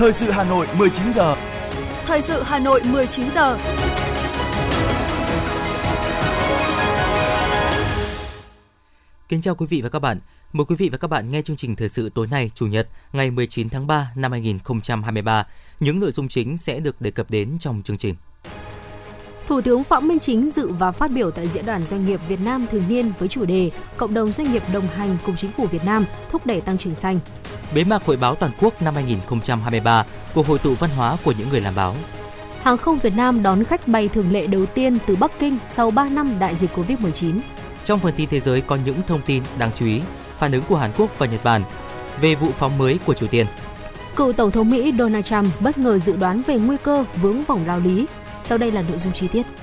Thời sự Hà Nội 19 giờ. Thời sự Hà Nội 19 giờ. Kính chào quý vị và các bạn. Mời quý vị và các bạn nghe chương trình thời sự tối nay, Chủ nhật, ngày 19 tháng 3 năm 2023. Những nội dung chính sẽ được đề cập đến trong chương trình. Thủ tướng Phạm Minh Chính dự và phát biểu tại Diễn đàn Doanh nghiệp Việt Nam thường niên với chủ đề Cộng đồng doanh nghiệp đồng hành cùng Chính phủ Việt Nam thúc đẩy tăng trưởng xanh. Bế mạc Hội báo toàn quốc năm 2023, cuộc hội tụ văn hóa của những người làm báo. Hàng không Việt Nam đón khách bay thường lệ đầu tiên từ Bắc Kinh sau 3 năm đại dịch Covid-19. Trong phần tin thế giới có những thông tin đáng chú ý, phản ứng của Hàn Quốc và Nhật Bản về vụ phóng mới của Triều Tiên. Cựu Tổng thống Mỹ Donald Trump bất ngờ dự đoán về nguy cơ vướng vòng lao lý. Sau đây là nội dung chi tiết.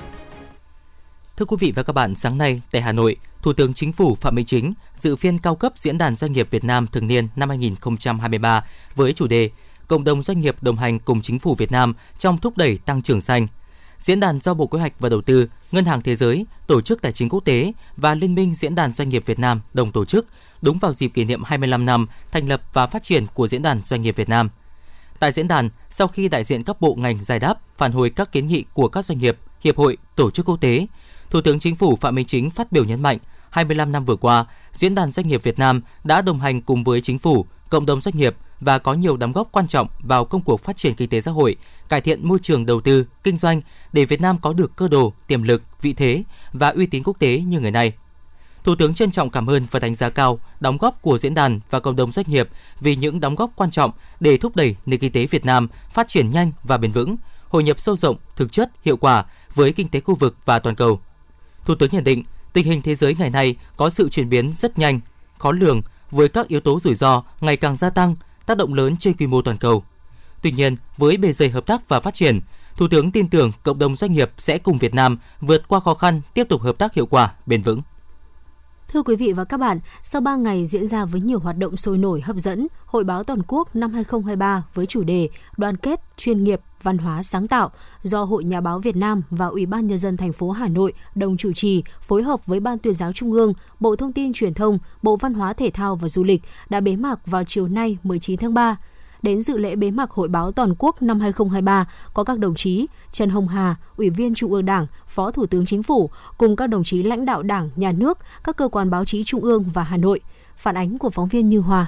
Thưa quý vị và các bạn, sáng nay tại Hà Nội, Thủ tướng Chính phủ Phạm Minh Chính dự phiên cao cấp Diễn đàn Doanh nghiệp Việt Nam thường niên năm 2023 với chủ đề Cộng đồng doanh nghiệp đồng hành cùng Chính phủ Việt Nam trong thúc đẩy tăng trưởng xanh. Diễn đàn do Bộ Kế hoạch và Đầu tư, Ngân hàng Thế giới, Tổ chức Tài chính Quốc tế và Liên minh Diễn đàn Doanh nghiệp Việt Nam đồng tổ chức đúng vào dịp kỷ niệm 25 năm thành lập và phát triển của Diễn đàn Doanh nghiệp Việt Nam. Tại diễn đàn, sau khi đại diện các bộ ngành giải đáp, phản hồi các kiến nghị của các doanh nghiệp, hiệp hội, tổ chức quốc tế, Thủ tướng Chính phủ Phạm Minh Chính phát biểu nhấn mạnh, 25 năm vừa qua, Diễn đàn Doanh nghiệp Việt Nam đã đồng hành cùng với Chính phủ, cộng đồng doanh nghiệp và có nhiều đóng góp quan trọng vào công cuộc phát triển kinh tế xã hội, cải thiện môi trường đầu tư, kinh doanh để Việt Nam có được cơ đồ, tiềm lực, vị thế và uy tín quốc tế như ngày nay. Thủ tướng trân trọng cảm ơn và đánh giá cao đóng góp của diễn đàn và cộng đồng doanh nghiệp vì những đóng góp quan trọng để thúc đẩy nền kinh tế Việt Nam phát triển nhanh và bền vững, hội nhập sâu rộng, thực chất, hiệu quả với kinh tế khu vực và toàn cầu. Thủ tướng nhận định, tình hình thế giới ngày nay có sự chuyển biến rất nhanh, khó lường với các yếu tố rủi ro ngày càng gia tăng, tác động lớn trên quy mô toàn cầu. Tuy nhiên, với bề dày hợp tác và phát triển, Thủ tướng tin tưởng cộng đồng doanh nghiệp sẽ cùng Việt Nam vượt qua khó khăn, tiếp tục hợp tác hiệu quả, bền vững. Thưa quý vị và các bạn, sau 3 ngày diễn ra với nhiều hoạt động sôi nổi hấp dẫn, Hội báo toàn quốc năm 2023 với chủ đề Đoàn kết, chuyên nghiệp, văn hóa sáng tạo do Hội Nhà báo Việt Nam và Ủy ban Nhân dân thành phố Hà Nội đồng chủ trì phối hợp với Ban Tuyên giáo Trung ương, Bộ Thông tin Truyền thông, Bộ Văn hóa Thể thao và Du lịch đã bế mạc vào chiều nay 19 tháng 3. Đến dự lễ bế mạc Hội báo toàn quốc năm 2023 có các đồng chí Trần Hồng Hà, Ủy viên Trung ương Đảng, Phó Thủ tướng Chính phủ cùng các đồng chí lãnh đạo Đảng, Nhà nước, các cơ quan báo chí Trung ương và Hà Nội. Phản ánh của phóng viên Như Hòa.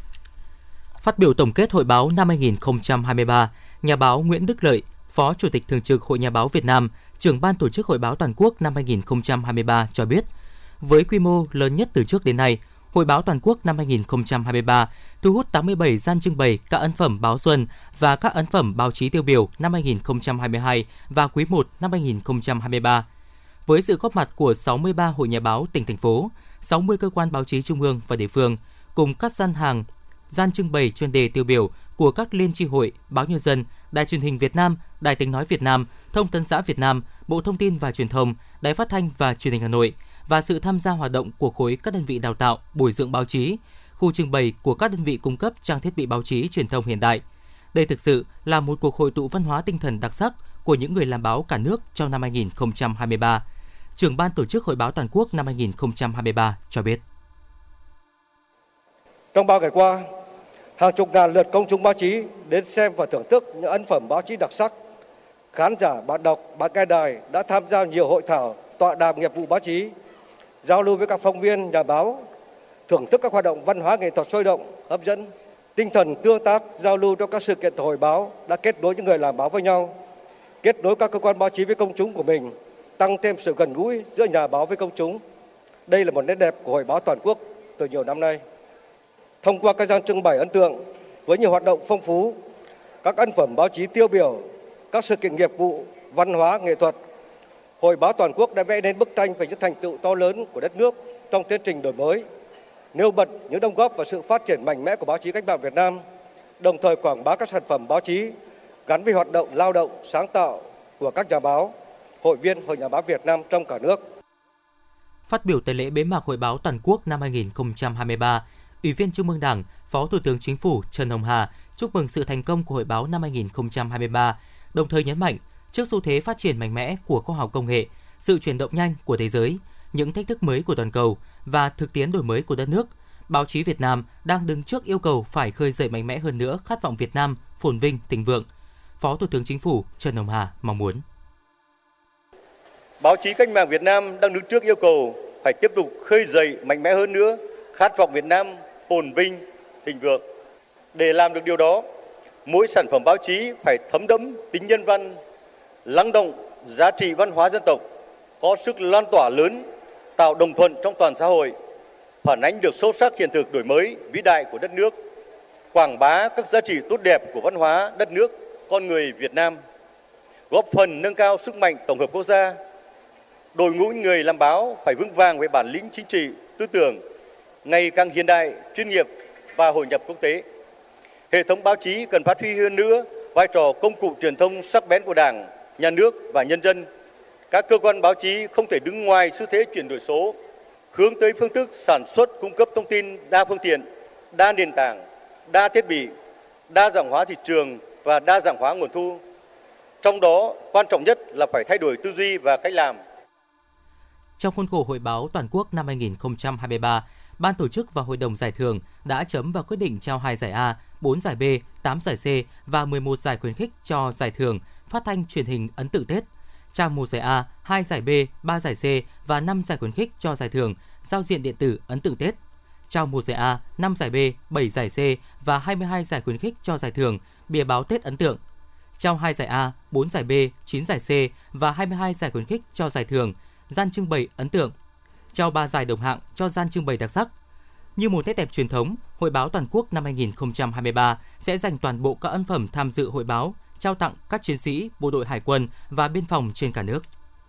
Phát biểu tổng kết Hội báo năm 2023, nhà báo Nguyễn Đức Lợi, Phó Chủ tịch Thường trực Hội Nhà báo Việt Nam, trưởng ban tổ chức Hội báo toàn quốc năm 2023 cho biết, với quy mô lớn nhất từ trước đến nay, Hội báo toàn quốc năm 2023 thu hút 87 gian trưng bày các ấn phẩm báo xuân và các ấn phẩm báo chí tiêu biểu năm 2022 và quý 1 năm 2023. Với sự góp mặt của 63 hội nhà báo tỉnh, thành phố, 60 cơ quan báo chí trung ương và địa phương, cùng các gian trưng bày chuyên đề tiêu biểu của các liên chi hội, Báo Nhân dân, Đài Truyền hình Việt Nam, Đài Tiếng nói Việt Nam, Thông tấn xã Việt Nam, Bộ Thông tin và Truyền thông, Đài Phát thanh và Truyền hình Hà Nội và sự tham gia hoạt động của khối các đơn vị đào tạo, bồi dưỡng báo chí, khu trưng bày của các đơn vị cung cấp trang thiết bị báo chí truyền thông hiện đại. Đây thực sự là một cuộc hội tụ văn hóa tinh thần đặc sắc của những người làm báo cả nước trong năm 2023. Trưởng ban tổ chức Hội báo toàn quốc năm 2023 cho biết. Trong 3 ngày qua, hàng chục ngàn lượt công chúng báo chí đến xem và thưởng thức những ấn phẩm báo chí đặc sắc. Khán giả, bạn đọc, bạn nghe đài đã tham gia nhiều hội thảo, tọa đàm nghiệp vụ báo chí, giao lưu với các phóng viên, nhà báo, thưởng thức các hoạt động văn hóa nghệ thuật sôi động, hấp dẫn. Tinh thần tương tác, giao lưu trong các sự kiện hội báo đã kết nối những người làm báo với nhau, kết nối các cơ quan báo chí với công chúng của mình, tăng thêm sự gần gũi giữa nhà báo với công chúng. Đây là một nét đẹp của Hội báo toàn quốc từ nhiều năm nay. Thông qua các gian trưng bày ấn tượng với nhiều hoạt động phong phú, các ấn phẩm báo chí tiêu biểu, các sự kiện nghiệp vụ, văn hóa, nghệ thuật, Hội báo toàn quốc đã vẽ nên bức tranh về những thành tựu to lớn của đất nước trong tiến trình đổi mới, nêu bật những đóng góp và sự phát triển mạnh mẽ của báo chí cách mạng Việt Nam, đồng thời quảng bá các sản phẩm báo chí gắn với hoạt động lao động, sáng tạo của các nhà báo, hội viên Hội Nhà báo Việt Nam trong cả nước. Phát biểu tại lễ bế mạc Hội báo toàn quốc năm 2023, Ủy viên Trung ương Đảng, Phó Thủ tướng Chính phủ Trần Hồng Hà chúc mừng sự thành công của Hội báo năm 2023, đồng thời nhấn mạnh trước xu thế phát triển mạnh mẽ của khoa học công nghệ, sự chuyển động nhanh của thế giới, những thách thức mới của toàn cầu và thực tiễn đổi mới của đất nước, báo chí Việt Nam đang đứng trước yêu cầu phải khơi dậy mạnh mẽ hơn nữa khát vọng Việt Nam phồn vinh, thịnh vượng. Phó Thủ tướng Chính phủ Trần Hồng Hà mong muốn. Báo chí cách mạng Việt Nam đang đứng trước yêu cầu phải tiếp tục khơi dậy mạnh mẽ hơn nữa khát vọng Việt Nam phồn vinh, thịnh vượng. Để làm được điều đó, mỗi sản phẩm báo chí phải thấm đẫm tính nhân văn, lắng động giá trị văn hóa dân tộc, có sức lan tỏa lớn, tạo đồng thuận trong toàn xã hội, phản ánh được sâu sắc hiện thực đổi mới vĩ đại của đất nước, quảng bá các giá trị tốt đẹp của văn hóa đất nước, con người Việt Nam, góp phần nâng cao sức mạnh tổng hợp quốc gia. Đội ngũ người làm báo phải vững vàng về bản lĩnh chính trị, tư tưởng, ngày càng hiện đại, chuyên nghiệp và hội nhập quốc tế. Hệ thống báo chí cần phát huy hơn nữa vai trò công cụ truyền thông sắc bén của Đảng, Nhà nước và nhân dân. Các cơ quan báo chí không thể đứng ngoài xu thế chuyển đổi số, hướng tới phương thức sản xuất cung cấp thông tin đa phương tiện, đa nền tảng, đa thiết bị, đa dạng hóa thị trường và đa dạng hóa nguồn thu. Trong đó, quan trọng nhất là phải thay đổi tư duy và cách làm. Trong khuôn khổ Hội báo Toàn quốc năm 2023, Ban tổ chức và Hội đồng giải thưởng đã chấm và quyết định trao 2 giải A, 4 giải B, 8 giải C và 11 giải khuyến khích cho giải thưởng Phát thanh truyền hình ấn tượng Tết, trao 1 giải A, 2 giải B, 3 giải C và 5 giải khuyến khích cho giải thưởng Giao diện điện tử ấn tượng Tết, trao 1 giải A, 5 giải B, 7 giải C và 22 giải khuyến khích cho giải thưởng Bìa báo Tết ấn tượng, trao 2 giải A, 4 giải B, 9 giải C và 22 giải khuyến khích cho giải thưởng Gian trưng bày ấn tượng, trao 3 giải đồng hạng cho gian trưng bày đặc sắc. Như một nét đẹp truyền thống, Hội báo Toàn quốc năm 2023 sẽ dành toàn bộ các ấn phẩm tham dự hội báo trao tặng các chiến sĩ bộ đội Hải quân và biên phòng trên cả nước.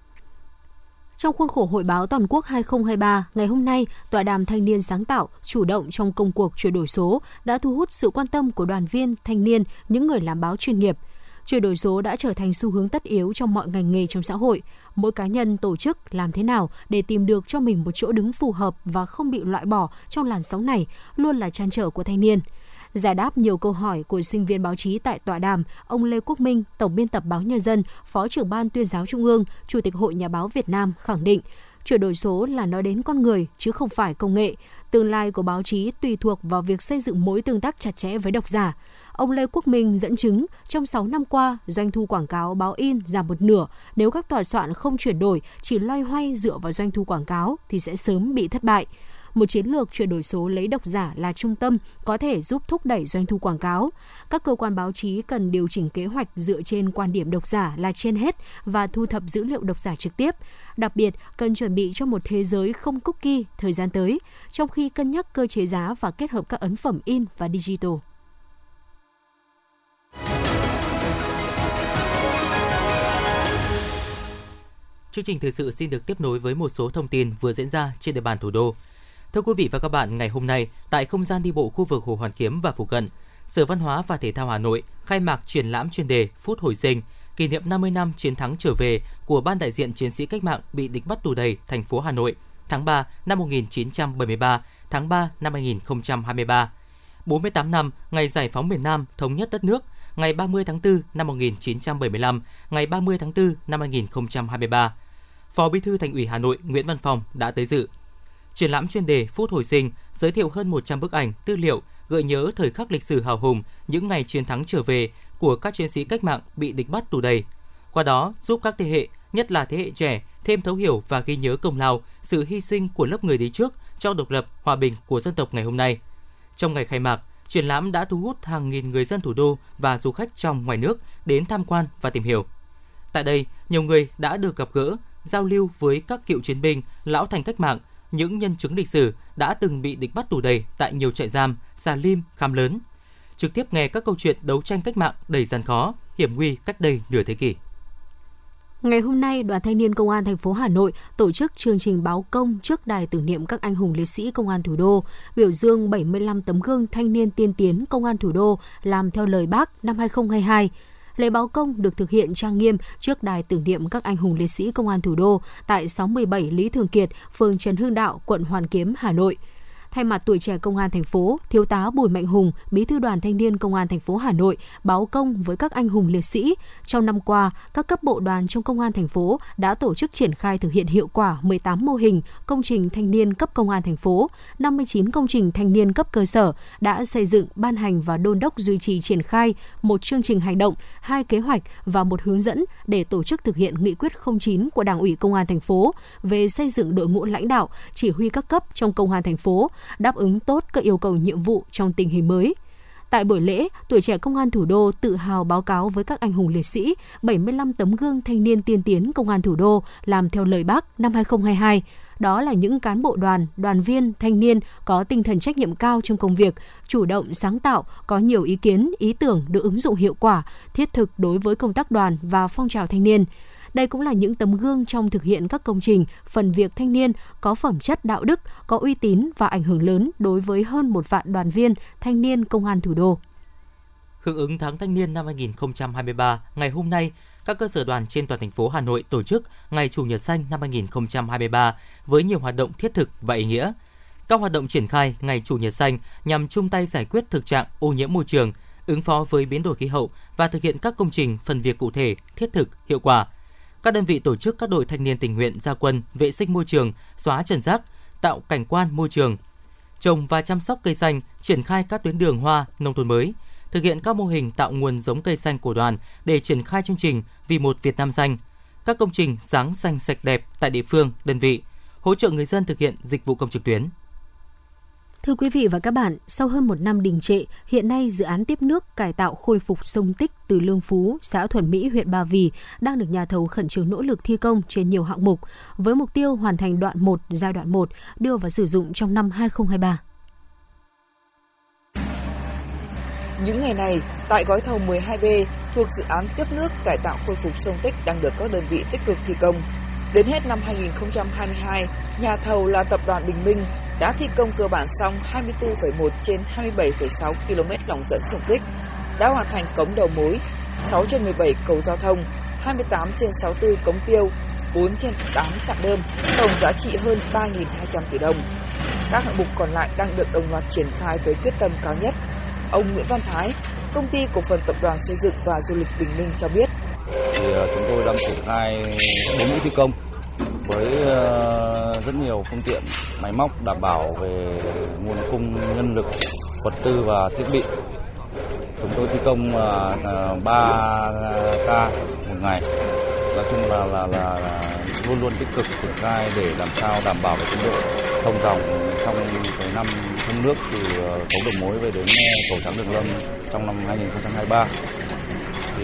Trong khuôn khổ Hội báo Toàn quốc 2023, ngày hôm nay, tọa đàm thanh niên sáng tạo, chủ động trong công cuộc chuyển đổi số đã thu hút sự quan tâm của đoàn viên, thanh niên, những người làm báo chuyên nghiệp. Chuyển đổi số đã trở thành xu hướng tất yếu trong mọi ngành nghề trong xã hội. Mỗi cá nhân, tổ chức làm thế nào để tìm được cho mình một chỗ đứng phù hợp và không bị loại bỏ trong làn sóng này luôn là trăn trở của thanh niên. Giải đáp nhiều câu hỏi của sinh viên báo chí tại tọa đàm, ông Lê Quốc Minh, Tổng biên tập Báo Nhân dân, Phó trưởng Ban Tuyên giáo Trung ương, Chủ tịch Hội Nhà báo Việt Nam khẳng định, chuyển đổi số là nói đến con người chứ không phải công nghệ. Tương lai của báo chí tùy thuộc vào việc xây dựng mối tương tác chặt chẽ với độc giả. Ông Lê Quốc Minh dẫn chứng, trong 6 năm qua, doanh thu quảng cáo báo in giảm một nửa. Nếu các tòa soạn không chuyển đổi, chỉ loay hoay dựa vào doanh thu quảng cáo thì sẽ sớm bị thất bại. Một chiến lược chuyển đổi số lấy độc giả là trung tâm có thể giúp thúc đẩy doanh thu quảng cáo. Các cơ quan báo chí cần điều chỉnh kế hoạch dựa trên quan điểm độc giả là trên hết và thu thập dữ liệu độc giả trực tiếp. Đặc biệt, cần chuẩn bị cho một thế giới không cookie thời gian tới, trong khi cân nhắc cơ chế giá và kết hợp các ấn phẩm in và digital. Chương trình thời sự xin được tiếp nối với một số thông tin vừa diễn ra trên địa bàn thủ đô. Thưa quý vị và các bạn, ngày hôm nay, tại không gian đi bộ khu vực Hồ Hoàn Kiếm và phụ cận, Sở Văn hóa và Thể thao Hà Nội khai mạc triển lãm chuyên đề Phút hồi sinh, kỷ niệm 50 năm chiến thắng trở về của Ban đại diện chiến sĩ cách mạng bị địch bắt tù đày thành phố Hà Nội, tháng 3 năm 1973, tháng 3 năm 2023. 48 năm ngày giải phóng miền Nam thống nhất đất nước, ngày 30 tháng 4 năm 1975, ngày 30 tháng 4 năm 2023. Phó Bí thư Thành ủy Hà Nội Nguyễn Văn Phong đã tới dự. Triển lãm chuyên đề Phút hồi sinh giới thiệu hơn 100 bức ảnh, tư liệu gợi nhớ thời khắc lịch sử hào hùng, những ngày chiến thắng trở về của các chiến sĩ cách mạng bị địch bắt tù đày. Qua đó giúp các thế hệ, nhất là thế hệ trẻ, thêm thấu hiểu và ghi nhớ công lao, sự hy sinh của lớp người đi trước cho độc lập, hòa bình của dân tộc ngày hôm nay. Trong ngày khai mạc, triển lãm đã thu hút hàng nghìn người dân thủ đô và du khách trong ngoài nước đến tham quan và tìm hiểu. Tại đây, nhiều người đã được gặp gỡ, giao lưu với các cựu chiến binh, lão thành cách mạng, những nhân chứng lịch sử đã từng bị địch bắt tù đày tại nhiều trại giam, Xà Lim, Kham Lớn. Trực tiếp nghe các câu chuyện đấu tranh cách mạng đầy gian khó, hiểm nguy cách đây nửa thế kỷ. Ngày hôm nay, Đoàn Thanh niên Công an thành phố Hà Nội tổ chức chương trình báo công trước đài tưởng niệm các anh hùng liệt sĩ Công an thủ đô, biểu dương 75 tấm gương thanh niên tiên tiến Công an thủ đô làm theo lời Bác năm 2022. Lễ báo công được thực hiện trang nghiêm trước đài tưởng niệm các anh hùng liệt sĩ Công an thủ đô tại 617 Lý Thường Kiệt, phường Trần Hưng Đạo, quận Hoàn Kiếm, Hà Nội. Thay mặt Tuổi Trẻ Công an thành phố, Thiếu tá Bùi Mạnh Hùng, Bí thư Đoàn Thanh niên Công an thành phố Hà Nội báo công với các anh hùng liệt sĩ. Trong năm qua, các cấp bộ đoàn trong Công an thành phố đã tổ chức triển khai thực hiện hiệu quả 18 mô hình công trình thanh niên cấp Công an thành phố, 59 công trình thanh niên cấp cơ sở, đã xây dựng, ban hành và đôn đốc duy trì triển khai một chương trình hành động, 2 kế hoạch và một hướng dẫn để tổ chức thực hiện nghị quyết 09 của Đảng ủy Công an thành phố về xây dựng đội ngũ lãnh đạo, chỉ huy các cấp trong Công an thành phố, đáp ứng tốt các yêu cầu nhiệm vụ trong tình hình mới. Tại buổi lễ, Tuổi Trẻ Công an Thủ đô tự hào báo cáo với các anh hùng liệt sĩ 75 tấm gương thanh niên tiên tiến Công an Thủ đô làm theo lời Bác năm 2022. Đó là những cán bộ đoàn, đoàn viên, thanh niên có tinh thần trách nhiệm cao trong công việc, chủ động, sáng tạo, có nhiều ý kiến, ý tưởng được ứng dụng hiệu quả, thiết thực đối với công tác đoàn và phong trào thanh niên. Đây cũng là những tấm gương trong thực hiện các công trình, phần việc thanh niên có phẩm chất đạo đức, có uy tín và ảnh hưởng lớn đối với hơn 1 vạn đoàn viên, thanh niên Công an Thủ đô. Hưởng ứng tháng thanh niên năm 2023, ngày hôm nay, các cơ sở đoàn trên toàn thành phố Hà Nội tổ chức Ngày Chủ nhật xanh năm 2023 với nhiều hoạt động thiết thực và ý nghĩa. Các hoạt động triển khai Ngày Chủ nhật xanh nhằm chung tay giải quyết thực trạng ô nhiễm môi trường, ứng phó với biến đổi khí hậu và thực hiện các công trình phần việc cụ thể, thiết thực, hiệu quả. Các đơn vị tổ chức các đội thanh niên tình nguyện ra quân vệ sinh môi trường, xóa trần rác, tạo cảnh quan môi trường, trồng và chăm sóc cây xanh, triển khai các tuyến đường hoa nông thôn mới, thực hiện các mô hình tạo nguồn giống cây xanh của đoàn để triển khai chương trình Vì một Việt Nam xanh, các công trình sáng xanh sạch đẹp tại địa phương, đơn vị, hỗ trợ người dân thực hiện dịch vụ công trực tuyến. Thưa quý vị và các bạn, sau hơn 1 năm đình trệ, hiện nay dự án tiếp nước cải tạo khôi phục sông Tích từ Lương Phú, xã Thuần Mỹ, huyện Ba Vì đang được nhà thầu khẩn trương nỗ lực thi công trên nhiều hạng mục, với mục tiêu hoàn thành đoạn 1, giai đoạn 1, đưa vào sử dụng trong năm 2023. Những ngày này, tại gói thầu 12B thuộc dự án tiếp nước cải tạo khôi phục sông Tích đang được các đơn vị tích cực thi công. Đến hết năm 2022, nhà thầu là Tập đoàn Bình Minh đã thi công cơ bản xong 24,1 trên 27,6 km lòng dẫn sông Tích, đã hoàn thành cống đầu mối, 6 trên 17 cầu giao thông, 28 trên 64 cống tiêu, 4 trên 8 trạm bơm, tổng giá trị hơn 3.200 tỷ đồng. Các hạng mục còn lại đang được đồng loạt triển khai với quyết tâm cao nhất. Ông Nguyễn Văn Thái, Công ty Cổ phần Tập đoàn Xây dựng và Du lịch Bình Minh cho biết. Chúng tôi đang triển khai 4 mũi thi công với rất nhiều phương tiện, máy móc đảm bảo về nguồn cung nhân lực, vật tư và thiết bị. Chúng tôi thi công 3 ca một ngày. Nói chung là luôn luôn tích cực triển khai để làm sao đảm bảo cái tiến độ thông dòng trong cái năm thông nước từ cống đầu mối về đến cầu Trắng Đường Lâm trong năm 2023. Thì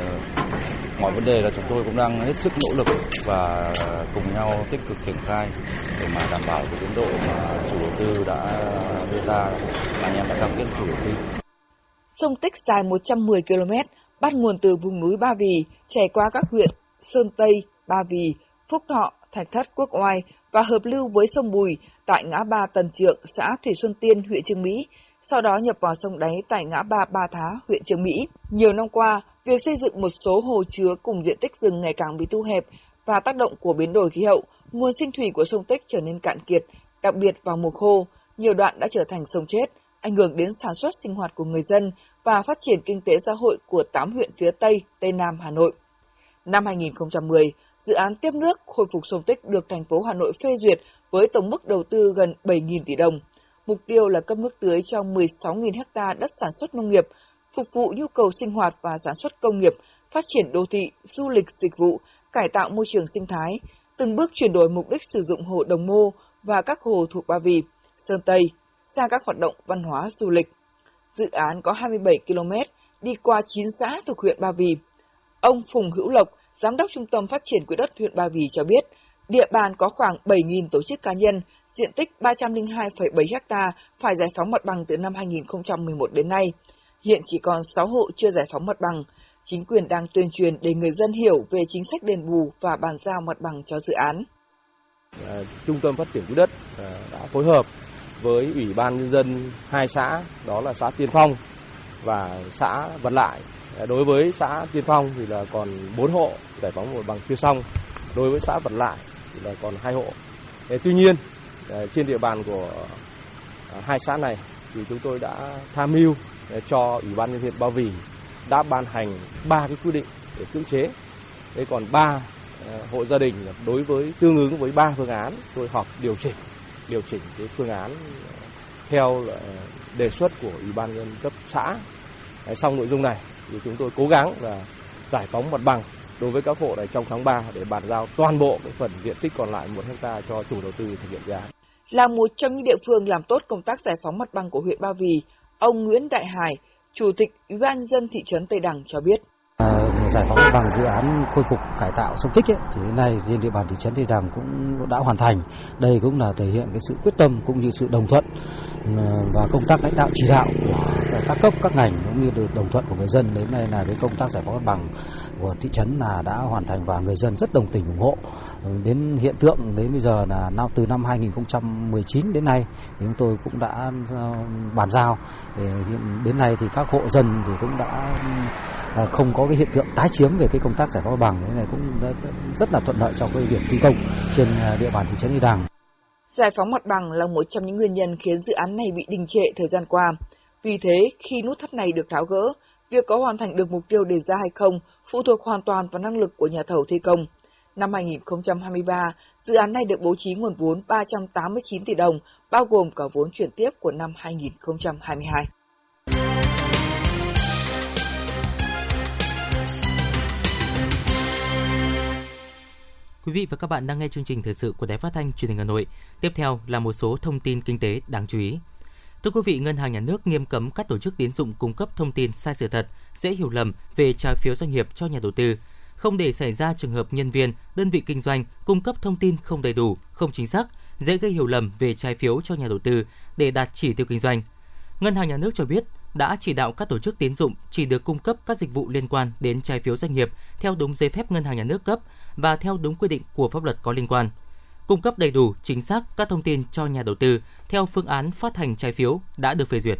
mọi vấn đề là chúng tôi cũng đang hết sức nỗ lực và cùng nhau tích cực triển khai để mà đảm bảo cái tiến độ mà chủ đầu tư đã đưa ra, mà anh em đã cam kết chủ đầu tư. Sông Tích dài 110 km, bắt nguồn từ vùng núi Ba Vì, chảy qua các huyện Sơn Tây, Ba Vì, Phúc Thọ, Thạch Thất, Quốc Oai và hợp lưu với sông Bùi tại ngã ba Tần Trượng, xã Thủy Xuân Tiên, huyện Chương Mỹ, sau đó nhập vào sông Đáy tại ngã ba Ba Thá, huyện Chương Mỹ. Nhiều năm qua, việc xây dựng một số hồ chứa cùng diện tích rừng ngày càng bị thu hẹp và tác động của biến đổi khí hậu, nguồn sinh thủy của sông Tích trở nên cạn kiệt, đặc biệt vào mùa khô, nhiều đoạn đã trở thành sông chết, ảnh hưởng đến sản xuất sinh hoạt của người dân và phát triển kinh tế xã hội của 8 huyện phía Tây, Tây Nam Hà Nội. Năm 2010, dự án tiếp nước khôi phục sông Tích được thành phố Hà Nội phê duyệt với tổng mức đầu tư gần 7.000 tỷ đồng. Mục tiêu là cấp nước tưới cho 16.000 ha đất sản xuất nông nghiệp, phục vụ nhu cầu sinh hoạt và sản xuất công nghiệp, phát triển đô thị, du lịch, dịch vụ, cải tạo môi trường sinh thái, từng bước chuyển đổi mục đích sử dụng hồ Đồng Mô và các hồ thuộc Ba Vì, Sơn Tây sang các hoạt động văn hóa du lịch. Dự án có 27 km, đi qua 9 xã thuộc huyện Ba Vì. Ông Phùng Hữu Lộc, Giám đốc Trung tâm Phát triển Quỹ đất huyện Ba Vì cho biết, địa bàn có khoảng 7.000 tổ chức cá nhân, diện tích 302,7 ha phải giải phóng mặt bằng từ năm 2011 đến nay. Hiện chỉ còn 6 hộ chưa giải phóng mặt bằng. Chính quyền đang tuyên truyền để người dân hiểu về chính sách đền bù và bàn giao mặt bằng cho dự án. Trung tâm Phát triển Quỹ đất đã phối hợp với Ủy ban Nhân dân 2 xã, đó là xã Tiên Phong và xã Vật Lại. Đối với xã Tiên Phong thì là còn 4 hộ giải phóng mặt bằng chưa xong. Đối với xã Vật Lại thì là còn 2 hộ. Tuy nhiên, trên địa bàn của hai xã này thì chúng tôi đã tham mưu cho Ủy ban nhân dân huyện Ba Vì đã ban hành 3 cái quy định để cưỡng chế. Thế còn 3 hộ gia đình đối với tương ứng với 3 phương án tôi họp điều chỉnh cái phương án theo đề xuất của Ủy ban nhân dân cấp xã. Xong nội dung này thì chúng tôi cố gắng là giải phóng mặt bằng đối với các hộ này trong tháng 3 để bàn giao toàn bộ cái phần diện tích còn lại 1 hectare cho chủ đầu tư thực hiện dự án. Là một trong những địa phương làm tốt công tác giải phóng mặt bằng của huyện Ba Vì, ông Nguyễn Đại Hải, Chủ tịch Ủy ban nhân dân thị trấn Tây Đằng cho biết. Giải phóng mặt bằng dự án khôi phục cải tạo sông Tích thì đến nay trên địa bàn thị trấn Tây Đằng cũng đã hoàn thành. Đây cũng là thể hiện cái sự quyết tâm cũng như sự đồng thuận và công tác lãnh đạo chỉ đạo của các cấp các ngành cũng như đồng thuận của người dân. Đến nay là cái công tác giải phóng mặt bằng của thị trấn là đã hoàn thành và người dân rất đồng tình ủng hộ. Đến hiện tượng đến bây giờ là từ năm 2019 đến nay thì chúng tôi cũng đã bàn giao. Đến nay thì các hộ dân thì cũng đã không có cái hiện tượng tái chiếm về cái công tác giải phóng mặt bằng. Thế này cũng rất là thuận lợi trong cái việc thi công trên địa bàn thị trấn Tây Đằng. Giải phóng mặt bằng là một trong những nguyên nhân khiến dự án này bị đình trệ thời gian qua. Vì thế, khi nút thắt này được tháo gỡ, việc có hoàn thành được mục tiêu đề ra hay không phụ thuộc hoàn toàn vào năng lực của nhà thầu thi công. Năm 2023, dự án này được bố trí nguồn vốn 389 tỷ đồng, bao gồm cả vốn chuyển tiếp của năm 2022. Quý vị và các bạn đang nghe chương trình thời sự của Đài Phát thanh Truyền hình Hà Nội. Tiếp theo là một số thông tin kinh tế đáng chú ý. Thưa quý vị, Ngân hàng Nhà nước nghiêm cấm các tổ chức tín dụng cung cấp thông tin sai sự thật, dễ hiểu lầm về trái phiếu doanh nghiệp cho nhà đầu tư, không để xảy ra trường hợp nhân viên, đơn vị kinh doanh cung cấp thông tin không đầy đủ, không chính xác, dễ gây hiểu lầm về trái phiếu cho nhà đầu tư để đạt chỉ tiêu kinh doanh. Ngân hàng Nhà nước cho biết đã chỉ đạo các tổ chức tín dụng chỉ được cung cấp các dịch vụ liên quan đến trái phiếu doanh nghiệp theo đúng giấy phép Ngân hàng Nhà nước cấp và theo đúng quy định của pháp luật có liên quan. Cung cấp đầy đủ, chính xác các thông tin cho nhà đầu tư theo phương án phát hành trái phiếu đã được phê duyệt.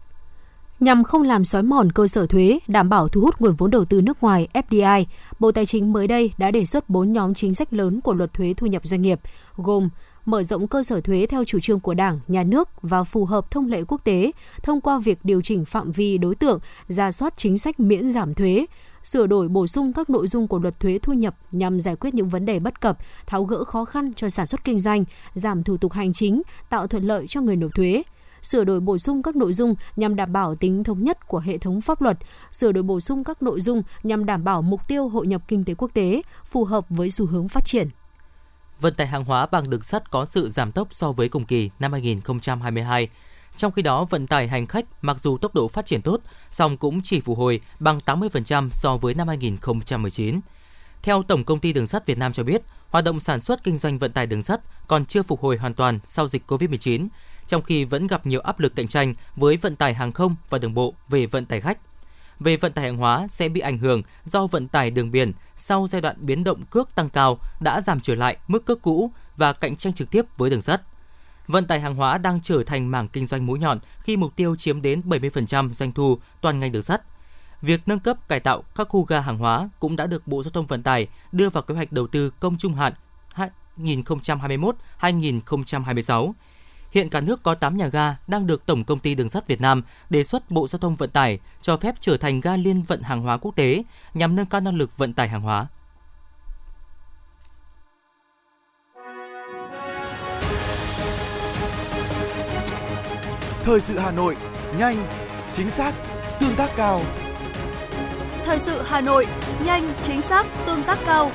Nhằm không làm xói mòn cơ sở thuế, đảm bảo thu hút nguồn vốn đầu tư nước ngoài FDI, Bộ Tài chính mới đây đã đề xuất 4 nhóm chính sách lớn của luật thuế thu nhập doanh nghiệp, gồm mở rộng cơ sở thuế theo chủ trương của Đảng, Nhà nước và phù hợp thông lệ quốc tế thông qua việc điều chỉnh phạm vi đối tượng, rà soát chính sách miễn giảm thuế, sửa đổi bổ sung các nội dung của luật thuế thu nhập nhằm giải quyết những vấn đề bất cập, tháo gỡ khó khăn cho sản xuất kinh doanh, giảm thủ tục hành chính, tạo thuận lợi cho người nộp thuế. Sửa đổi bổ sung các nội dung nhằm đảm bảo tính thống nhất của hệ thống pháp luật, sửa đổi bổ sung các nội dung nhằm đảm bảo mục tiêu hội nhập kinh tế quốc tế, phù hợp với xu hướng phát triển. Vận tải hàng hóa bằng đường sắt có sự giảm tốc so với cùng kỳ năm 2022. Trong khi đó, vận tải hành khách mặc dù tốc độ phát triển tốt, song cũng chỉ phục hồi bằng 80% so với năm 2019. Theo Tổng Công ty Đường sắt Việt Nam cho biết, hoạt động sản xuất kinh doanh vận tải đường sắt còn chưa phục hồi hoàn toàn sau dịch Covid-19, trong khi vẫn gặp nhiều áp lực cạnh tranh với vận tải hàng không và đường bộ về vận tải khách. Về vận tải hàng hóa sẽ bị ảnh hưởng do vận tải đường biển sau giai đoạn biến động cước tăng cao đã giảm trở lại mức cước cũ và cạnh tranh trực tiếp với đường sắt. Vận tải hàng hóa đang trở thành mảng kinh doanh mũi nhọn khi mục tiêu chiếm đến 70% doanh thu toàn ngành đường sắt. Việc nâng cấp cải tạo các khu ga hàng hóa cũng đã được Bộ Giao thông Vận tải đưa vào kế hoạch đầu tư công trung hạn 2021-2026. Hiện cả nước có 8 nhà ga đang được Tổng Công ty Đường sắt Việt Nam đề xuất Bộ Giao thông Vận tải cho phép trở thành ga liên vận hàng hóa quốc tế nhằm nâng cao năng lực vận tải hàng hóa. Thời sự Hà Nội, nhanh, chính xác, tương tác cao. Thời sự Hà Nội, nhanh, chính xác, tương tác cao.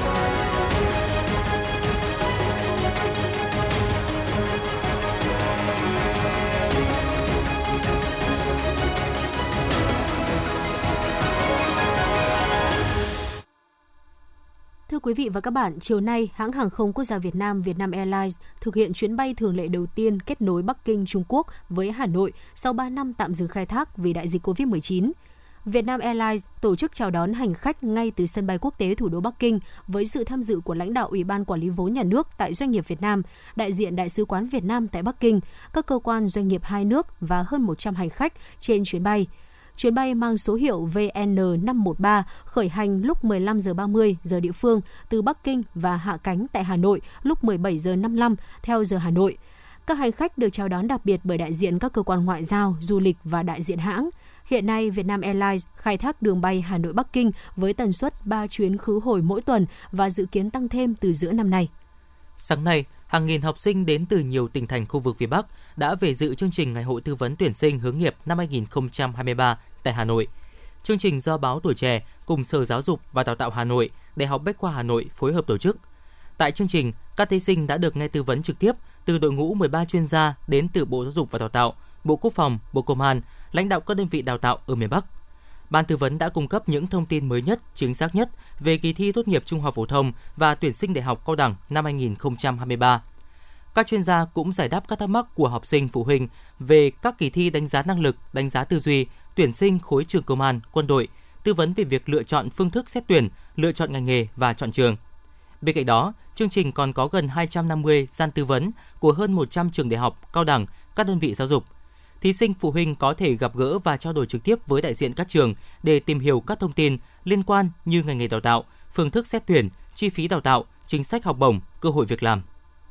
Thưa quý vị và các bạn, chiều nay, hãng hàng không quốc gia Việt Nam Vietnam Airlines thực hiện chuyến bay thường lệ đầu tiên kết nối Bắc Kinh, Trung Quốc với Hà Nội sau 3 năm tạm dừng khai thác vì đại dịch Covid-19. Vietnam Airlines tổ chức chào đón hành khách ngay từ sân bay quốc tế thủ đô Bắc Kinh với sự tham dự của lãnh đạo Ủy ban Quản lý vốn nhà nước tại doanh nghiệp Việt Nam, đại diện Đại sứ quán Việt Nam tại Bắc Kinh, các cơ quan doanh nghiệp hai nước và hơn 100 hành khách trên chuyến bay. Chuyến bay mang số hiệu VN513 khởi hành lúc 15 giờ 30 giờ địa phương từ Bắc Kinh và hạ cánh tại Hà Nội lúc 17 giờ 55 theo giờ Hà Nội. Các hành khách được chào đón đặc biệt bởi đại diện các cơ quan ngoại giao, du lịch và đại diện hãng. Hiện nay, Vietnam Airlines khai thác đường bay Hà Nội-Bắc Kinh với tần suất 3 chuyến khứ hồi mỗi tuần và dự kiến tăng thêm từ giữa năm nay. Sáng nay, hàng nghìn học sinh đến từ nhiều tỉnh thành khu vực phía Bắc đã về dự chương trình Ngày hội tư vấn tuyển sinh hướng nghiệp năm 2023 tại Hà Nội. Chương trình do Báo Tuổi Trẻ cùng Sở Giáo dục và Đào tạo Hà Nội, Đại học Bách khoa Hà Nội phối hợp tổ chức. Tại chương trình, các thí sinh đã được nghe tư vấn trực tiếp từ đội ngũ 13 chuyên gia đến từ Bộ Giáo dục và Đào tạo, Bộ Quốc phòng, Bộ Công an, lãnh đạo các đơn vị đào tạo ở miền Bắc. Ban tư vấn đã cung cấp những thông tin mới nhất, chính xác nhất về kỳ thi tốt nghiệp trung học phổ thông và tuyển sinh đại học cao đẳng năm 2023. Các chuyên gia cũng giải đáp các thắc mắc của học sinh phụ huynh về các kỳ thi đánh giá năng lực, đánh giá tư duy, tuyển sinh khối trường công an, quân đội, tư vấn về việc lựa chọn phương thức xét tuyển, lựa chọn ngành nghề và chọn trường. Bên cạnh đó, chương trình còn có gần 250 gian tư vấn của hơn 100 trường đại học, cao đẳng, các đơn vị giáo dục. Thí sinh phụ huynh có thể gặp gỡ và trao đổi trực tiếp với đại diện các trường để tìm hiểu các thông tin liên quan như ngành nghề đào tạo, phương thức xét tuyển, chi phí đào tạo, chính sách học bổng, cơ hội việc làm.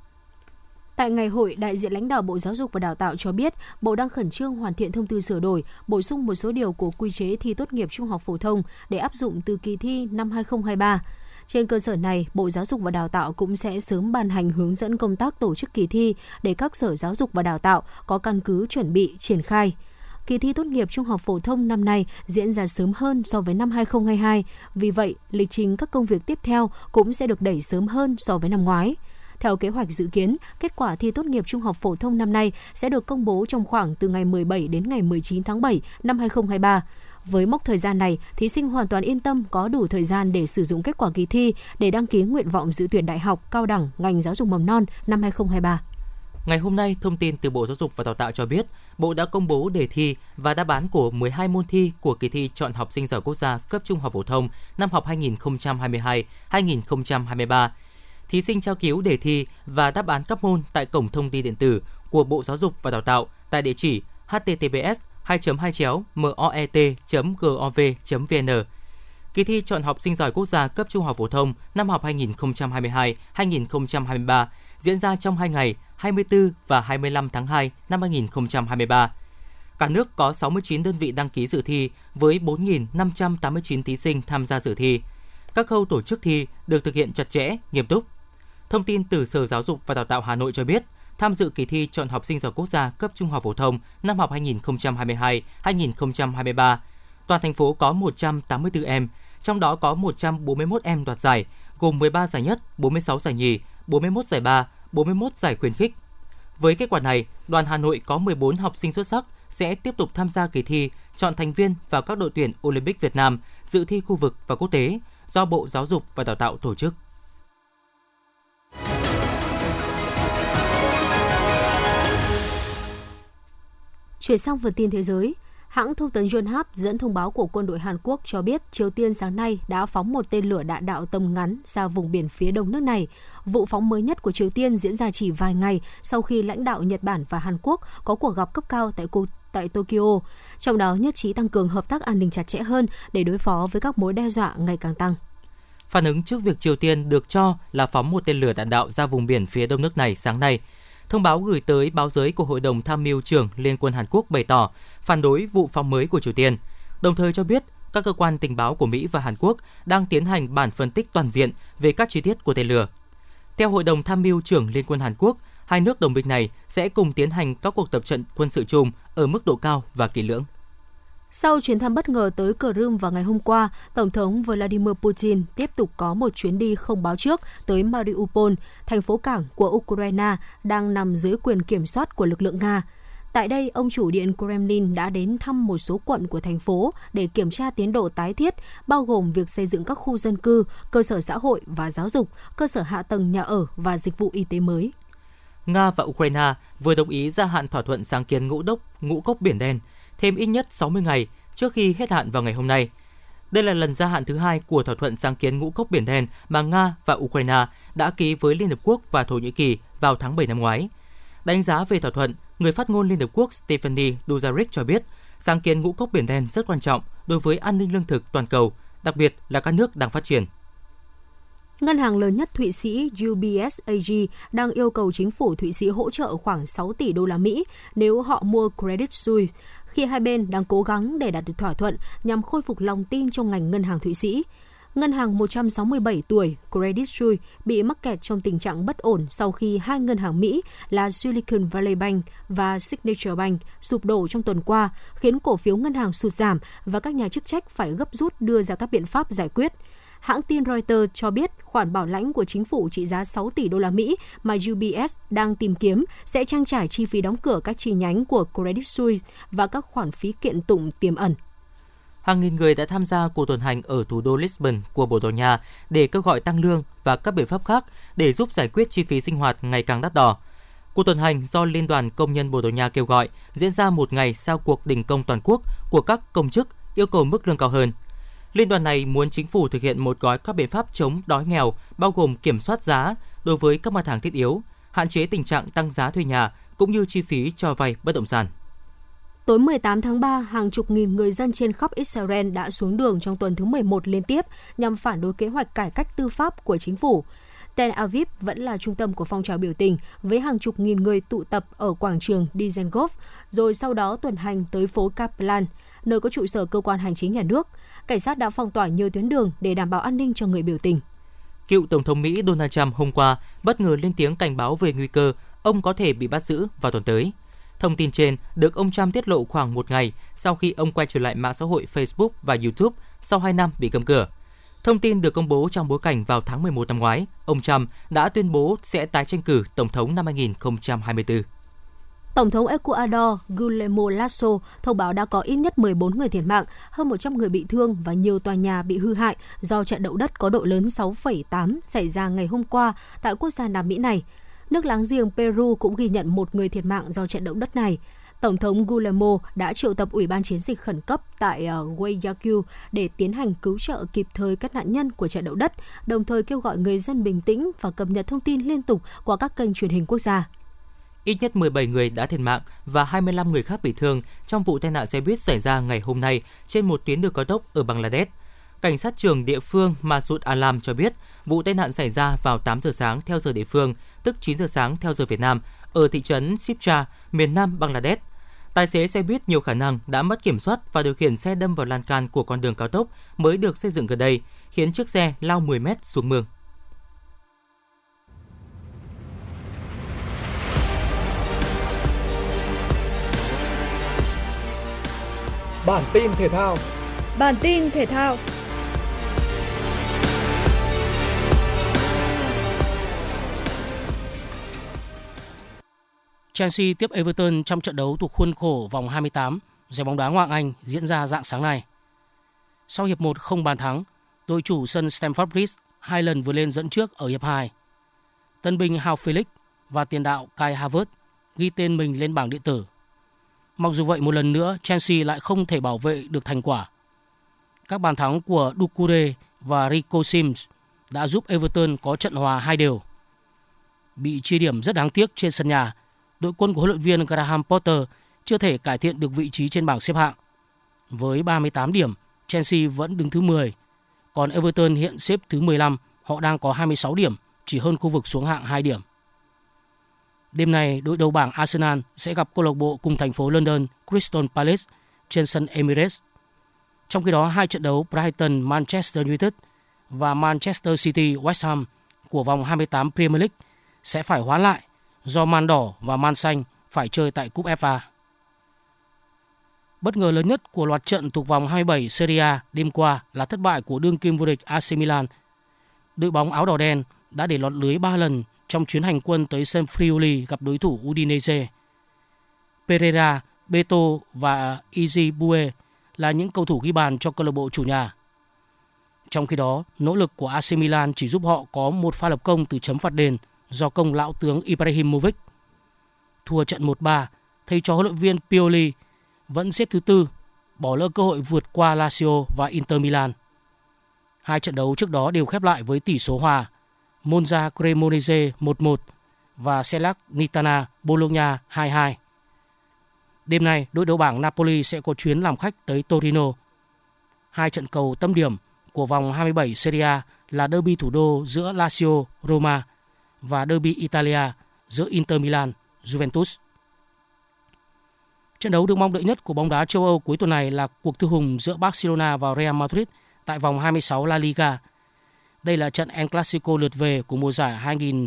Tại ngày hội, đại diện lãnh đạo Bộ Giáo dục và Đào tạo cho biết, Bộ đang khẩn trương hoàn thiện thông tư sửa đổi, bổ sung một số điều của quy chế thi tốt nghiệp trung học phổ thông để áp dụng từ kỳ thi năm 2023. Trên cơ sở này, Bộ Giáo dục và Đào tạo cũng sẽ sớm ban hành hướng dẫn công tác tổ chức kỳ thi để các sở giáo dục và đào tạo có căn cứ chuẩn bị triển khai. Kỳ thi tốt nghiệp trung học phổ thông năm nay diễn ra sớm hơn so với năm 2022, vì vậy, lịch trình các công việc tiếp theo cũng sẽ được đẩy sớm hơn so với năm ngoái. Theo kế hoạch dự kiến, kết quả thi tốt nghiệp trung học phổ thông năm nay sẽ được công bố trong khoảng từ ngày 17 đến ngày 19 tháng 7 năm 2023. Với mốc thời gian này, thí sinh hoàn toàn yên tâm có đủ thời gian để sử dụng kết quả kỳ thi để đăng ký nguyện vọng dự tuyển đại học, cao đẳng, ngành giáo dục mầm non năm 2023. Ngày hôm nay, thông tin từ Bộ Giáo dục và Đào tạo cho biết, Bộ đã công bố đề thi và đáp án của 12 môn thi của kỳ thi chọn học sinh giỏi quốc gia cấp trung học phổ thông năm học 2022-2023. Thí sinh tra cứu đề thi và đáp án các môn tại cổng thông tin điện tử của Bộ Giáo dục và Đào tạo tại địa chỉ https://moet.gov.vn. Kỳ thi chọn học sinh giỏi quốc gia cấp trung học phổ thông năm học 2022-2023 diễn ra trong 2 ngày 24 và 25 tháng 2 năm 2023. Cả nước có 69 đơn vị đăng ký dự thi với 4.589 thí sinh tham gia dự thi. Các khâu tổ chức thi được thực hiện chặt chẽ, nghiêm túc. Thông tin từ Sở Giáo dục và Đào tạo Hà Nội cho biết, tham dự kỳ thi chọn học sinh giỏi quốc gia cấp trung học phổ thông năm học 2022-2023, toàn thành phố có 184 em, trong đó có 141 em đoạt giải, gồm 13 giải nhất, 46 giải nhì, 41 giải ba, 41 giải khuyến khích. Với kết quả này, đoàn Hà Nội có 14 học sinh xuất sắc sẽ tiếp tục tham gia kỳ thi chọn thành viên vào các đội tuyển Olympic Việt Nam, dự thi khu vực và quốc tế do Bộ Giáo dục và Đào tạo tổ chức. Chuyển sang phần tin thế giới, hãng thông tấn Yonhap dẫn thông báo của quân đội Hàn Quốc cho biết Triều Tiên sáng nay đã phóng một tên lửa đạn đạo tầm ngắn ra vùng biển phía đông nước này. Vụ phóng mới nhất của Triều Tiên diễn ra chỉ vài ngày sau khi lãnh đạo Nhật Bản và Hàn Quốc có cuộc gặp cấp cao tại Tokyo, trong đó nhất trí tăng cường hợp tác an ninh chặt chẽ hơn để đối phó với các mối đe dọa ngày càng tăng. Phản ứng trước việc Triều Tiên được cho là phóng một tên lửa đạn đạo ra vùng biển phía đông nước này sáng nay, thông báo gửi tới báo giới của Hội đồng Tham mưu trưởng Liên quân Hàn Quốc bày tỏ phản đối vụ phóng mới của Triều Tiên, đồng thời cho biết các cơ quan tình báo của Mỹ và Hàn Quốc đang tiến hành bản phân tích toàn diện về các chi tiết của tên lửa. Theo Hội đồng Tham mưu trưởng Liên quân Hàn Quốc, hai nước đồng minh này sẽ cùng tiến hành các cuộc tập trận quân sự chung ở mức độ cao và kỹ lưỡng. Sau chuyến thăm bất ngờ tới Crimea vào ngày hôm qua, Tổng thống Vladimir Putin tiếp tục có một chuyến đi không báo trước tới Mariupol, thành phố cảng của Ukraine đang nằm dưới quyền kiểm soát của lực lượng Nga. Tại đây, ông chủ điện Kremlin đã đến thăm một số quận của thành phố để kiểm tra tiến độ tái thiết, bao gồm việc xây dựng các khu dân cư, cơ sở xã hội và giáo dục, cơ sở hạ tầng nhà ở và dịch vụ y tế mới. Nga và Ukraine vừa đồng ý gia hạn thỏa thuận sáng kiến ngũ cốc Biển Đen thêm ít nhất 60 ngày trước khi hết hạn vào ngày hôm nay. Đây là lần gia hạn thứ hai của thỏa thuận sáng kiến ngũ cốc Biển Đen mà Nga và Ukraine đã ký với Liên Hợp Quốc và Thổ Nhĩ Kỳ vào tháng 7 năm ngoái. Đánh giá về thỏa thuận, người phát ngôn Liên Hợp Quốc Stephane Dujarric cho biết sáng kiến ngũ cốc Biển Đen rất quan trọng đối với an ninh lương thực toàn cầu, đặc biệt là các nước đang phát triển. Ngân hàng lớn nhất Thụy Sĩ UBS AG đang yêu cầu chính phủ Thụy Sĩ hỗ trợ khoảng 6 tỷ đô la Mỹ nếu họ mua Credit Suisse, khi hai bên đang cố gắng để đạt được thỏa thuận nhằm khôi phục lòng tin trong ngành ngân hàng Thụy Sĩ. Ngân hàng 167 tuổi Credit Suisse bị mắc kẹt trong tình trạng bất ổn sau khi hai ngân hàng Mỹ là Silicon Valley Bank và Signature Bank sụp đổ trong tuần qua, khiến cổ phiếu ngân hàng sụt giảm và các nhà chức trách phải gấp rút đưa ra các biện pháp giải quyết. Hãng tin Reuters cho biết khoản bảo lãnh của chính phủ trị giá 6 tỷ đô la Mỹ mà UBS đang tìm kiếm sẽ trang trải chi phí đóng cửa các chi nhánh của Credit Suisse và các khoản phí kiện tụng tiềm ẩn. Hàng nghìn người đã tham gia cuộc tuần hành ở thủ đô Lisbon của Bồ Đào Nha để kêu gọi tăng lương và các biện pháp khác để giúp giải quyết chi phí sinh hoạt ngày càng đắt đỏ. Cuộc tuần hành do Liên đoàn Công nhân Bồ Đào Nha kêu gọi diễn ra một ngày sau cuộc đình công toàn quốc của các công chức yêu cầu mức lương cao hơn. Liên đoàn này muốn chính phủ thực hiện một gói các biện pháp chống đói nghèo, bao gồm kiểm soát giá đối với các mặt hàng thiết yếu, hạn chế tình trạng tăng giá thuê nhà, cũng như chi phí cho vay bất động sản. Tối 18 tháng 3, hàng chục nghìn người dân trên khắp Israel đã xuống đường trong tuần thứ 11 liên tiếp nhằm phản đối kế hoạch cải cách tư pháp của chính phủ. Tel Aviv vẫn là trung tâm của phong trào biểu tình với hàng chục nghìn người tụ tập ở quảng trường Dizengoff, rồi sau đó tuần hành tới phố Kaplan, nơi có trụ sở cơ quan hành chính nhà nước. Cảnh sát đã phong tỏa nhiều tuyến đường để đảm bảo an ninh cho người biểu tình. Cựu Tổng thống Mỹ Donald Trump hôm qua bất ngờ lên tiếng cảnh báo về nguy cơ ông có thể bị bắt giữ vào tuần tới. Thông tin trên được ông Trump tiết lộ khoảng một ngày sau khi ông quay trở lại mạng xã hội Facebook và YouTube sau 2 năm bị cấm cửa. Thông tin được công bố trong bối cảnh vào tháng 11 năm ngoái, ông Trump đã tuyên bố sẽ tái tranh cử Tổng thống năm 2024. Tổng thống Ecuador Guillermo Lasso thông báo đã có ít nhất 14 người thiệt mạng, hơn 100 người bị thương và nhiều tòa nhà bị hư hại do trận động đất có độ lớn 6,8 xảy ra ngày hôm qua tại quốc gia Nam Mỹ này. Nước láng giềng Peru cũng ghi nhận một người thiệt mạng do trận động đất này. Tổng thống Guillermo đã triệu tập Ủy ban chiến dịch khẩn cấp tại Guayaquil để tiến hành cứu trợ kịp thời các nạn nhân của trận động đất, đồng thời kêu gọi người dân bình tĩnh và cập nhật thông tin liên tục qua các kênh truyền hình quốc gia. Ít nhất 17 người đã thiệt mạng và 25 người khác bị thương trong vụ tai nạn xe buýt xảy ra ngày hôm nay trên một tuyến đường cao tốc ở Bangladesh. Cảnh sát trưởng địa phương Masud Alam cho biết vụ tai nạn xảy ra vào 8 giờ sáng theo giờ địa phương, tức 9 giờ sáng theo giờ Việt Nam, ở thị trấn Sipcha, miền Nam Bangladesh. Tài xế xe buýt nhiều khả năng đã mất kiểm soát và điều khiển xe đâm vào lan can của con đường cao tốc mới được xây dựng gần đây, khiến chiếc xe lao 10 mét xuống mương. Bản tin thể thao. Chelsea tiếp Everton trong trận đấu thuộc khuôn khổ vòng 28 giải bóng đá Ngoại hạng Anh diễn ra rạng sáng nay. Sau hiệp 1 không bàn thắng, đội chủ sân Stamford Bridge 2 lần vượt lên dẫn trước ở hiệp 2. Tân binh João Felix và tiền đạo Kai Havertz ghi tên mình lên bảng điện tử. Mặc dù vậy, một lần nữa Chelsea lại không thể bảo vệ được thành quả. Các bàn thắng của Doucouré và Rico Sims đã giúp Everton có trận hòa 2-2. Bị chia điểm rất đáng tiếc trên sân nhà, đội quân của huấn luyện viên Graham Potter chưa thể cải thiện được vị trí trên bảng xếp hạng. Với 38 điểm, Chelsea vẫn đứng thứ 10, còn Everton hiện xếp thứ 15, họ đang có 26 điểm, chỉ hơn khu vực xuống hạng 2 điểm. Đêm nay, đội đầu bảng Arsenal sẽ gặp câu lạc bộ cùng thành phố London Crystal Palace trên sân Emirates. Trong khi đó, hai trận đấu Brighton Manchester United và Manchester City West Ham của vòng 28 Premier League sẽ phải hoãn lại do Man Đỏ và Man Xanh phải chơi tại Cúp FA. Bất ngờ lớn nhất của loạt trận thuộc vòng 27 Serie A đêm qua là thất bại của đương kim vô địch AC Milan. Đội bóng áo đỏ đen đã để lọt lưới 3 lần trong chuyến hành quân tới sân Friuli gặp đối thủ Udinese. Pereira, Beto và Izibue là những cầu thủ ghi bàn cho câu lạc bộ chủ nhà. Trong khi đó, nỗ lực của AC Milan chỉ giúp họ có một pha lập công từ chấm phạt đền do công lão tướng Ibrahimovic. Thua trận 1-3, thầy trò huấn luyện viên Pioli vẫn xếp thứ 4, bỏ lỡ cơ hội vượt qua Lazio và Inter Milan. Hai trận đấu trước đó đều khép lại với tỷ số hòa, Monza Cremonese 1-1 và Salernitana Bologna 2-2. Đêm nay, đội đầu bảng Napoli sẽ có chuyến làm khách tới Torino. Hai trận cầu tâm điểm của vòng 27 Serie A là derby thủ đô giữa Lazio, Roma và derby Italia giữa Inter Milan, Juventus. Trận đấu được mong đợi nhất của bóng đá châu Âu cuối tuần này là cuộc thư hùng giữa Barcelona và Real Madrid tại vòng 26 La Liga. Đây là trận El Clasico lượt về của mùa giải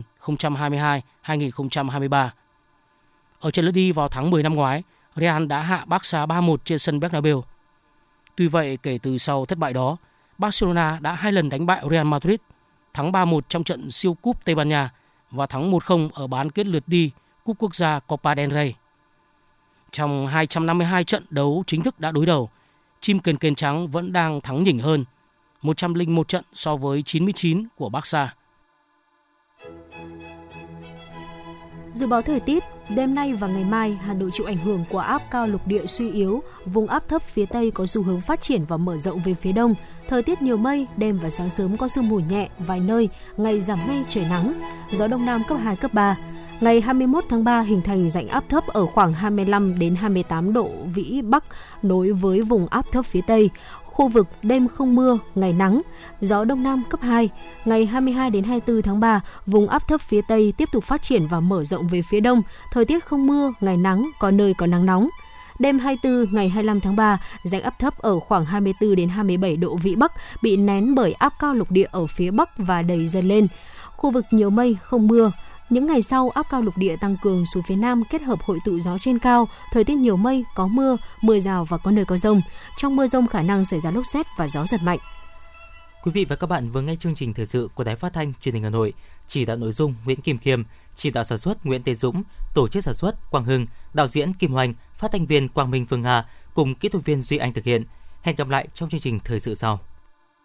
2022-2023. Ở trận lượt đi vào tháng 10 năm ngoái, Real đã hạ Barca 3-1 trên sân Bernabeu. Tuy vậy, kể từ sau thất bại đó, Barcelona đã 2 lần đánh bại Real Madrid, thắng 3-1 trong trận siêu cúp Tây Ban Nha và thắng 1-0 ở bán kết lượt đi Cúp Quốc gia Copa del Rey. Trong 252 trận đấu chính thức đã đối đầu, chim kền kền trắng vẫn đang thắng nhỉnh hơn, 101 trận so với 99 của Barca. Dự báo thời tiết, đêm nay và ngày mai, Hà Nội chịu ảnh hưởng của áp cao lục địa suy yếu, vùng áp thấp phía Tây có xu hướng phát triển và mở rộng về phía Đông. Thời tiết nhiều mây, đêm và sáng sớm có sương mù nhẹ, vài nơi, ngày giảm mây trời nắng, gió Đông Nam cấp 2, cấp 3. Ngày 21 tháng 3 hình thành rãnh áp thấp ở khoảng 25 đến 28 độ vĩ Bắc nối với vùng áp thấp phía Tây. Khu vực đêm không mưa, ngày nắng, gió Đông Nam cấp 2. Ngày 22 đến 24 tháng 3, vùng áp thấp phía Tây tiếp tục phát triển và mở rộng về phía Đông. Thời tiết không mưa, ngày nắng, có nơi có nắng nóng. Đêm 24 ngày 25 tháng 3, rãnh áp thấp ở khoảng 24 đến 27 độ vĩ Bắc bị nén bởi áp cao lục địa ở phía Bắc và đẩy dần lên. Khu vực nhiều mây, không mưa. Những ngày sau, áp cao lục địa tăng cường xuống phía Nam kết hợp hội tụ gió trên cao, thời tiết nhiều mây, có mưa, mưa rào và có nơi có dông. Trong mưa dông khả năng xảy ra lốc sét và gió giật mạnh. Quý vị và các bạn vừa nghe chương trình thời sự của Đài Phát thanh Truyền hình Hà Nội. Chỉ đạo nội dung Nguyễn Kim Khiêm, chỉ đạo sản xuất Nguyễn Tiến Dũng, tổ chức sản xuất Quang Hưng, đạo diễn Kim Hoành, phát thanh viên Quang Minh Phương Hà cùng kỹ thuật viên Duy Anh thực hiện. Hẹn gặp lại trong chương trình thời sự sau.